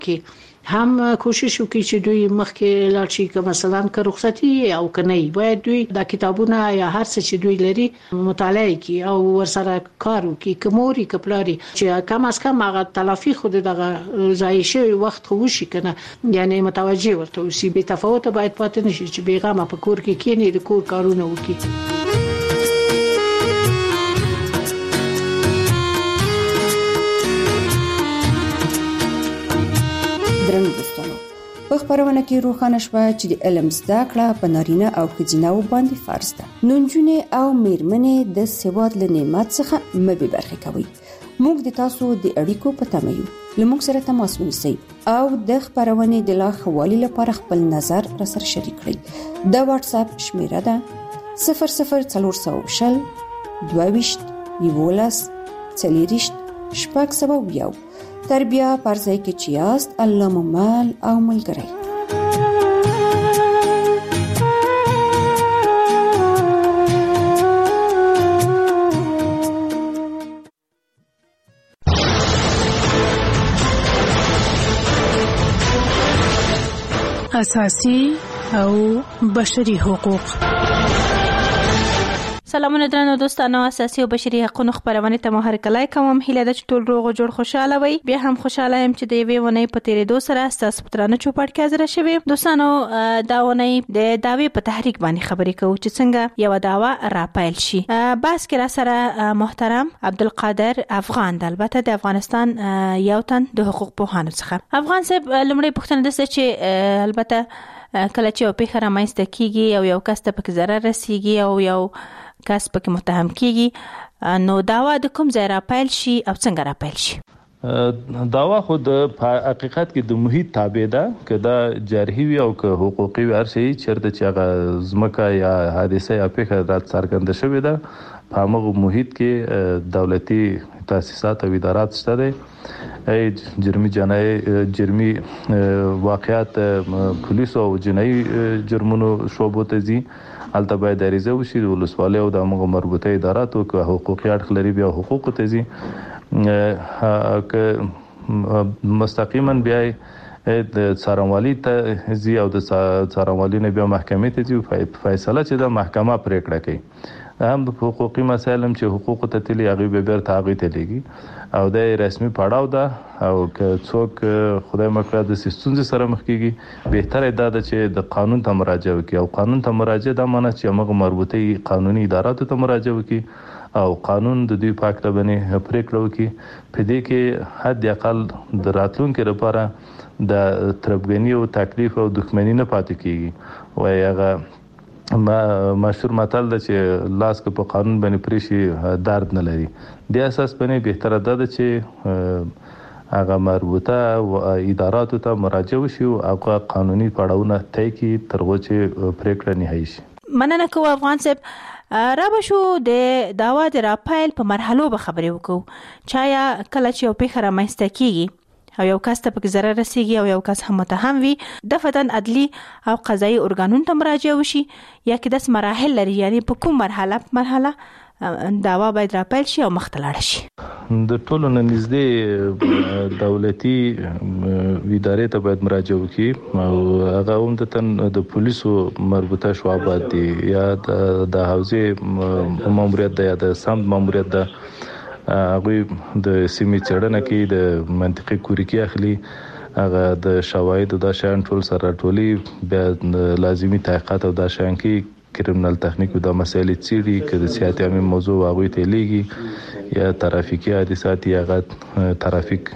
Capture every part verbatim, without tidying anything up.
کې هم کوشش وکړي چې دوی مخکې لاړ شي، که مثلا که رخصتي او کنه باید دوی د کتابونه یا هر څه چې دوی لري مطالعه کوي او ورسره کار وکړي، کموري کپلاري چې کم از کم هغه تلافي خود دغه ځای شوی وخت خو وشي کنه، یعنی متوجه ورته وسی. به تفاوت باید پاتې نشي چې بیغمه په کور کې کینی د کور کارونه وکړي. درنو دوستانو، په خبرونه کې روښانه شوه چې د علم زده کړه په نارینه او ښځینه باندې فرض ده. نو نجونې او میرمنې د سواد له نعمت څخه مه بې برخې کوي. موږ د تاسو د اړیکو په تمه یو. له موږ سره تماس ونیسئ او د خبرونې د لا ښه والي لپاره خپل نظر راسره شریک کړئ. د واتس اپ شمیره ده صفر صفر څلور سوه شل دوه ویشت یولس څلېرویشت شپږ سوه یو. تر بیا پر ځای کې چې یاست، الله مو مل او ملګری. اساسي او بشري حقوق. سلامونه درنو دوستانو، اساسي او بشري حقوقو خبرونه ته مو هرکلی کوم. هیله ده چې ټول روغ او جوړ خوشاله وي. بیا هم خوشاله يم چې د یوې ونې په تیرې دو سره تاسو پترانه چوپړ کې حاضر شوي. دوستانو، دا ونې د داوی په تحریک باندې خبرې کوو چې څنګه یو داوا راپایل شي. بس کې را سره محترم عبدالقادر افغان د البته د افغانستان یو تن د حقوق پوهانو څخه. افغان صاحب، لمړی پوښتنه ده چې البته کله چې یو پیښه رامنځته کیږي او یو کس ته پکې ضرر رسیږي او یو کس پکې متهم کیږي، نو داوا د کوم ځای راپیل شي او څنګه راپیل شي؟ داوا خو د حقیقت کې د محیط تابع ده، که دا جرحي وي او که حقوقي وي، هر شي چیرته چې هغه ځمکه یا حادثه یا پیښه رات څرګنده شوې ده، په هغه محیط کې دولتي تاسیسات او ادارات شته دي. جرمي جنایي جرمي واقعات پولیس او جنایي جرمونو شعبو ته ځي، البته باید اړیزه وشي د ولسوالۍ او د هغه مربوطه اداراتو که حقوقي اړخ لري بیا حقوق ته ځي، که مستقیما بیا د څارنوالۍ ته ځي او د څارنوالۍ نه بیا محکمې ته ځي، فیصله چې د محکمه پریکړه کوي. هم د حقوقي مسایل هم چې حقوق ته تلي هغه به بیرته هغه ته لګي او د رسمي پړاو ده، او که څوک خدای مکړه د ستونزې سره مخ کیږي، بهتره ده چې د قانون ته مراجعه وکړي. او قانون ته مراجعه دا معنی چې هغه مربوطه قانوني اداراتو ته مراجعه وکړي او قانون د دوی پاک ته باندې پریکړه وکړي. په دې کې حد اقل د راتلونکو لپاره د تربګنی او تکلیف او دښمنی نه پاتې کیږي. وای هغه ما مشهور متل ده چې لاس که په قانون باندې پریشي درد نه لري. د اساس باندې بهتره ده چې هغه مربوطه اداراتو ته مراجعه وشي او هغه قانوني پړاوونه طی کړي تر څو چې پریکړه نهایی شي. مننه کوم افغان صاحب. را بشو د داوا د راپایل په مرحلو به خبرې وکړو. چایا کله چې یو پیښه رامنځته کیږي او یو کس ته پکې ضرر رسیږي او یو کس هم متهم وي، دفتن عدلی او قضایي ارګانونو ته مراجعه وشي، یا کې داس مراحل لري، یعنی په کوم مرحله مرحله داوا باید راپیل شي او مخته لاړ شي؟ د ټولو نه نږدې دولتي ادارې ته باید مراجعه وکړي او هغه عمدتاً د پولیسو مربوطه شعبات دي، یا د حوزې ماموریت ده یا د سمت ماموریت ده. هغه د سیمې چړنه کې د منطقي کوریکی اخلي، هغه د شواهد د شان ټول سره ټولي بیا لازمي تحقیقات او د شان کې کرمینل تخنیک د مسایلې چیرې کې د سیاحت عامه موضوع هغه ته لیږي، یا ترافیکي حادثات یا هغه ترافیک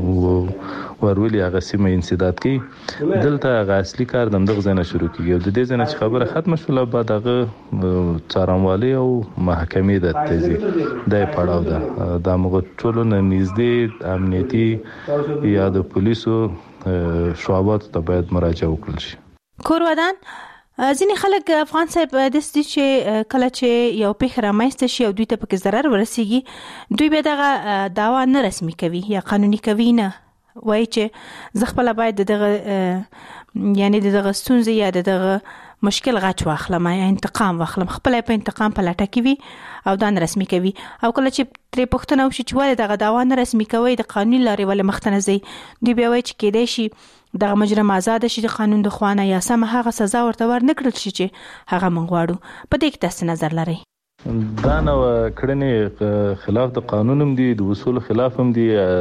ورولي هغه سیمه انسداد کوي. دلته هغه اصلي کار دمدغه ځنه شروع کیږي او د دې ځنه چې خبره ختمه شوله بعد هغه څارنوالي او محکمې د تیزي د پړاو ده. د موږ ټولو نه نږدې امنیتي یا د پولیسو شعبات ته باید مراجعه وکړل شي. کورودان ځینې خلک افغان صاحب د دې چې کله چې یو پیښه رامنځته شي او دوی ته پکې ضرر ورسیږي، دوی به دغه داوا نه رسمي کوي یا قانوني کوي نه، وایي چې زه خپل باید دغه یعنی دغه ستونزې یا دغه مشکل غچ واخلم یا انتقام واخلم، خپل په انتقام په لټه کې وي او دا رسمي کوي. او کله چې ترې پوښتنه وشي چې ولې دغه دعوا نه رسمي کوي، د قانوني لارې ولې مخ ته نه ځي، دوی بیا وایي چې کېدای شي دغه مجرم آزاد شي د قانون د خوانه یا سم هغه سزا ورته ورنکړل شي چې هغه موږ غواړو. په دې کې تاسو نظر لرئ؟ دا نو کړنې خلاف د قانون هم دي، د اصول خلاف هم دي،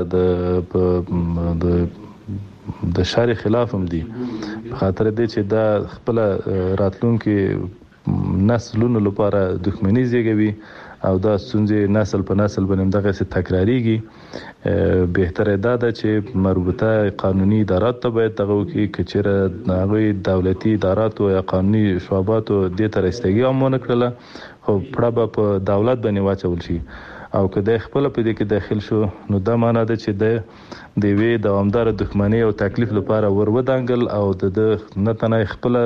د د د شارع خلاف هم دي. په خاطر دې چې دا خپل راتلونکي نسلونو لپاره دښمنۍ زیږوي او دا ستونزې نسل په نسل باندې دغه څه تکراریږي. بهتره ده چې مربوطه قانوني ادارات ته باید دغه وکړي، کچېره هغه دولتي ادارات او قانوني شعبات دې تر استګي هم نه کړله، خو پړه په دولت باندې واچول شي. او که د خپل په دې کې داخل شو نو دا معنی ده چې د د وی دوامدار دښمنۍ او تکلیف لپاره ور ودانګل او د نه تنه خپل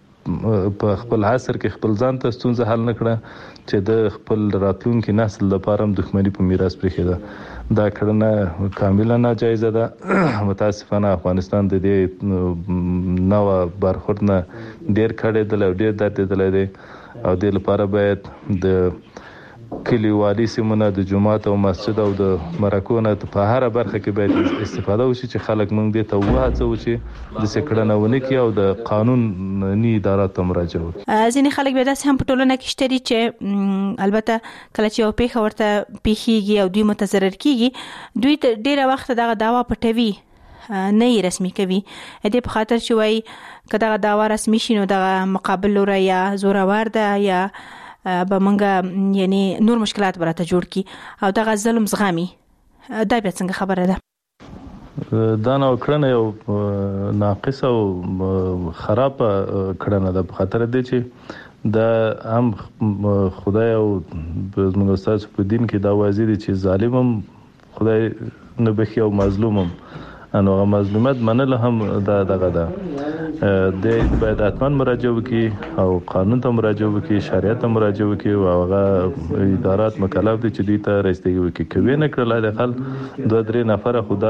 په خپل عصر کې خپل ځان ته ستونزه حل نکړه چې د خپل راتلونکي نسل لپاره هم دښمنۍ په میراث پرېښې ده. دا کړنه کاملا ناجایزه ده. متاسفانه افغانستان د دې نوو برخورد نه ډیر کړی دی او ډیر درد دی او د لپاره باید د کلیوالي سیمونه د جماعت او مسجد او د مرکو نه په هر برخه کې باید استفاده وشي چې خلک موږ دې ته وهڅوي چې د سکړنه ونه کې او د قانوني ادارات ته مراجعه وکړي. ځینې خلک به داسې هم په ټولنه کې شته چې البته کله چې یو پیښه ورته پیښیږي او دوی متضرر کیږي، دوی ته ډیره وخت دغه دعوا پټوي، نه یې رسمي کوي. دې په خاطر چې وایي که دغه دعوا رسمي شي نو دغه مقابل لوری یا زورور ده یا به منګه یعنی نور مشکلات براته جوړ کی او دغه ظلم زغمي. دا بیا څنګه خبره ده؟ دا نو کړنه یو ناقص او خراب کړنه ده، په خاطر دې چې دا هم خدای او زموږ استاد په دین کې دا واضح دي چې ظالم هم خدای نه بخي او مظلوم هم، انو مظلومت منل هم دا دغه ده. د باید اتمن مراجعه وکړي او قانون ته مراجعه وکړي، شریعت ته مراجعه وکړي او هغه ادارات مکلف دي چې دوی ته راستګي وکړي. کوي نه کړل د خل دوه درې نفر خدا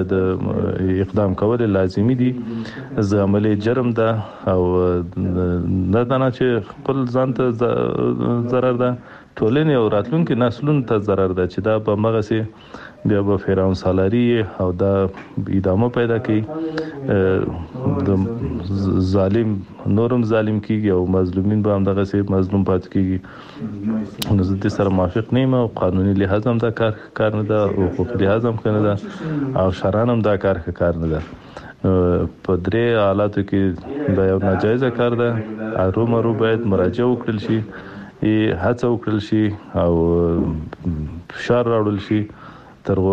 د اقدام کول لازمي دي، عملی جرم ده او نه دا چې خپل ځان ته ضرر ده، ټولنې او راتلونکي نسلونو ته ضرر ده چې دا په مغه سي بیا به فرعون سالاری او دا ادامه پیدا کوي، د ظالم نورم ظالم کیږي او مظلومین به هم دغه سي مظلوم پات کیږي. نو زه د سره موافق نه یم او قانوني لحاظ هم دا کار کار نه ده او حقوقي لحاظ هم کنه ده او شرعاً هم دا کار کار نه ده. په درې حالاتو کې دا یو ناجایز کار ده. ارومرو باید مراجعه وکړل شي، هڅه وکړل شي او فشار راوړل شي ترغو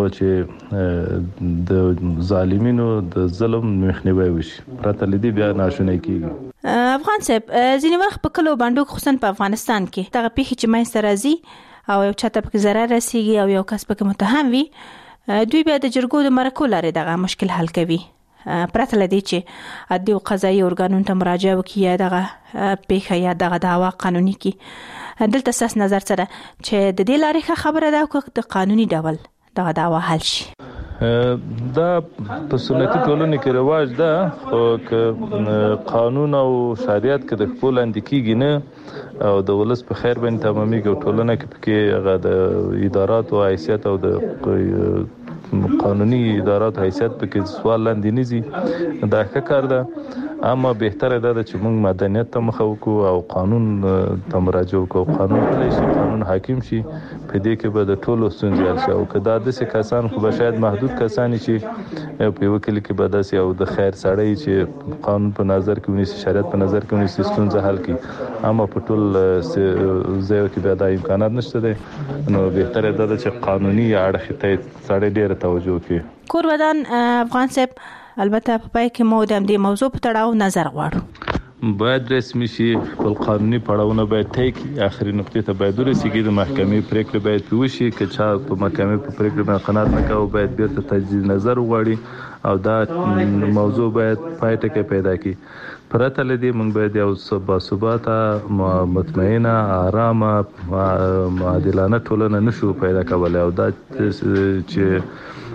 چې د ظالمینو د ظلم مخنیوي وشي، پرته لدی بیا ناشونی کیږي. افغان صاحب، ځینې وخت په کلو باندې خصوصا په افغانستان کې دغه پیښې چې مې سره راځي او یو چاته په ضرر رسیږي او یو کس په متهم وي، دوی بیا د جرګو د مرکو لارې دغه مشکل حل کوي، پرته لدی چې عدلي او قضایي ارګانونو ته مراجعه وکړي یا دغه پیښه یا دغه دعوا قانوني کړي. دلته ساس نظر سره چې د دې لارې خبره ده او د قانوني ډول دا دعوا حل شي. دا په سنتي ټولنه کې رواج ده، خو که قانون او شریعت کې د خپل اندکیږي نه او د ولس په خیر باندې تمامي کې ټولنه کې کې هغه د ادارات او حیثیت او د قانوني ادارات حیثیت په کې سوال لاندې نيزي، دا ښه کار ده. اما بهتره ده چې موږ مدنیت ته مخه وکړو او قانون ته مراجعه وکړو، قانون پلی شي، قانون حاکم شي، په دې کې به د ټولو ستونزې حل شي. او که دا داسې کسان خو به شاید محدود کسان چې په یو کلی کې به داسې او د خیر سړی چې قانون په نظر کې ونیسي، شریعت په نظر کې ونیسي، ستونزه حل کړي. اما په ټول ځایو کې بیا دا امکانات نشته دي، نو بهتره ده چې قانوني اړخ ته سړی ډېر توجه وکړي. کور ودان افغان صاحب، البته په پای کې مو د دې موضوع په تړاو نظر غواړو. باید رسمي شي، خپل قانوني پړاوونه باید طی کړي، اخري نقطې ته باید ورسیږي، د محکمې پریکړه باید وشي. که چا په محکمې په پریکړه باندې قناعت نه کوي باید بیرته تجدید نظر وغواړي او دا موضوع باید پای ټکی پیدا کړي. پرته لدی موږ باید یو باثباته، مطمئنه، آرامه، عادلانه ټولنه نشو پیدا کولای او دا چې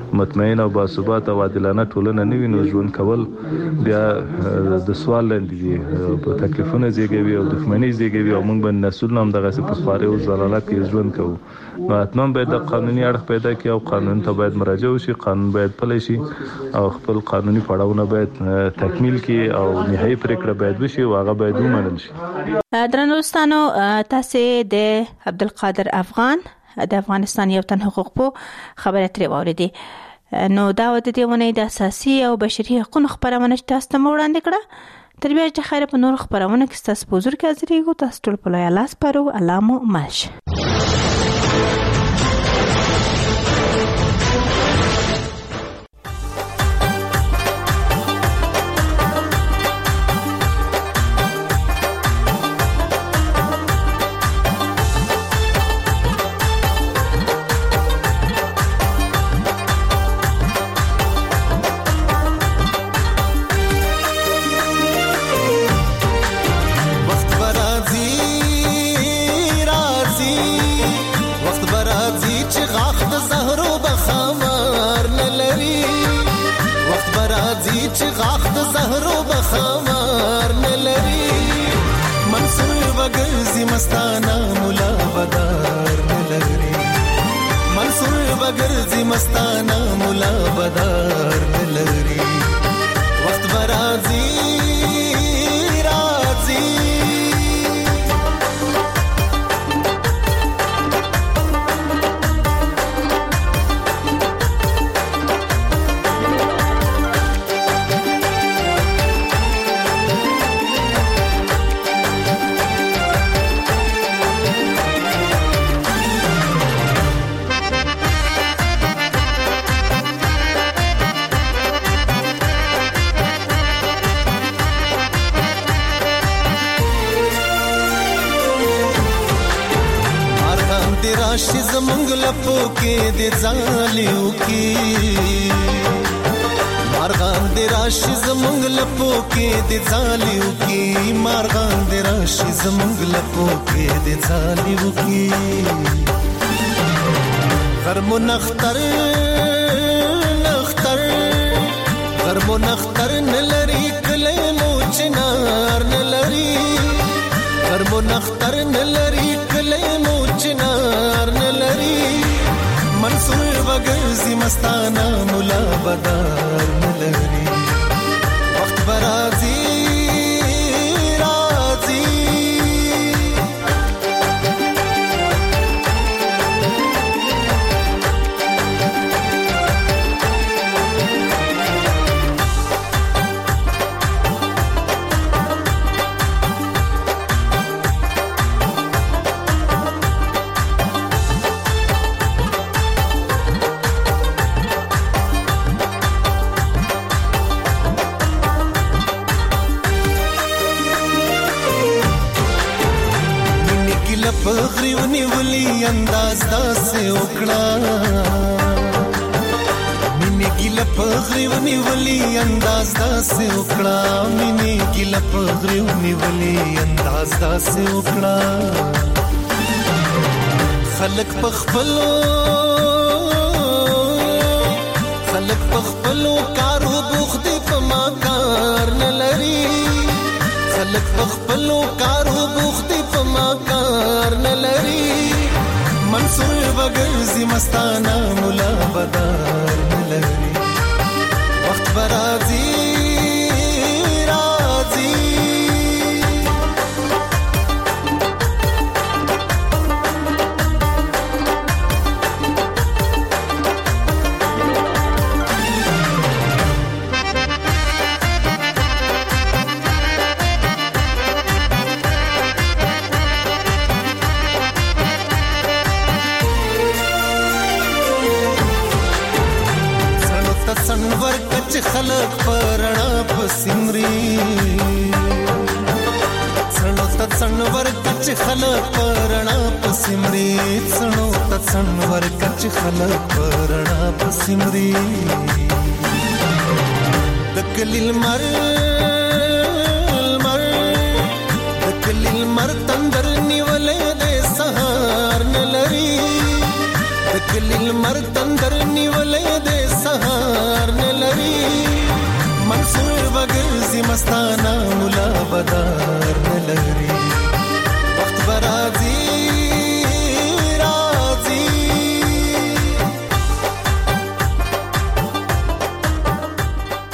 مطمئن او باثبات او عادلانه ټولنه نه وي نو ژوند کول بیا د سوال لاندې دي په تکلیفونه زیږوي او دښمنۍ زیږوي او موږ باندې نسلونه هم دغه په خواري او ضلالت کې ژوند کوو. نو اتمن باید د قانوني اړخ پیدا کړي او قانون ته باید مراجعه وشي، قانون باید پلی شي او خپل قانوني پړاوونه باید تکمیل کړي او نهایي پریکړه باید وشي او هغه باید ومنل شي. درنوستانو تاسو د عبدالقادر افغان د افغانستان یو تن حقوق په خبره ترې واوریدي. نو دا د دې ونې د اساسي او بشري حقوقو خبرونه تاسو ته وړاندې کړه. تر بیا چې خیر په نور خبرونه کې تاسو په حضور کې حاضر یو. تاسو ټول په لوی الله سپارو. الله مو مالش. مستانه مولا بدار نلري منصور بغرزي مستانه مولا بدار نلري وقت برازي رازي راشي زمونږ لپو کې د ځالیو کې مارغان د راشي زمونږ لپو کې د ځالیو کې مارغان د راشي زمونږ لپو کې د ځالیو کې غرمو نختر نختر غرمو نختر نلري کله مو چنار نلري غرمو نختر نلري کله مو چنار نلري منصور بغرزي مستانه مولا بدار نلري وقت برازي رازي پخری ونیولی انداز داسې وکړه مینې ګیله پخری ونیولی انداز داسې وکړه مینې ګیله پخری ونیولی انداز داسې وکړه خلک پخپلو خلک پخپلو کارو بوخت په ما کار نه لري خلک پخپلو کارو بوخت په ما کار نه لري منصور بغرزي مستانه مولا بدار نه لري وخت برازي رازي سنور کچ خلق پرنا پسمري سنو ت سنور کچ خلق پرنا پسمري سنو ت سنور کچ خلق پرنا پسمري دکلیل مر مر دکلیل مر تندر نیولې د سهار نلري دکلیل مر تندر نیولې د لري منصور بغرزي مستانه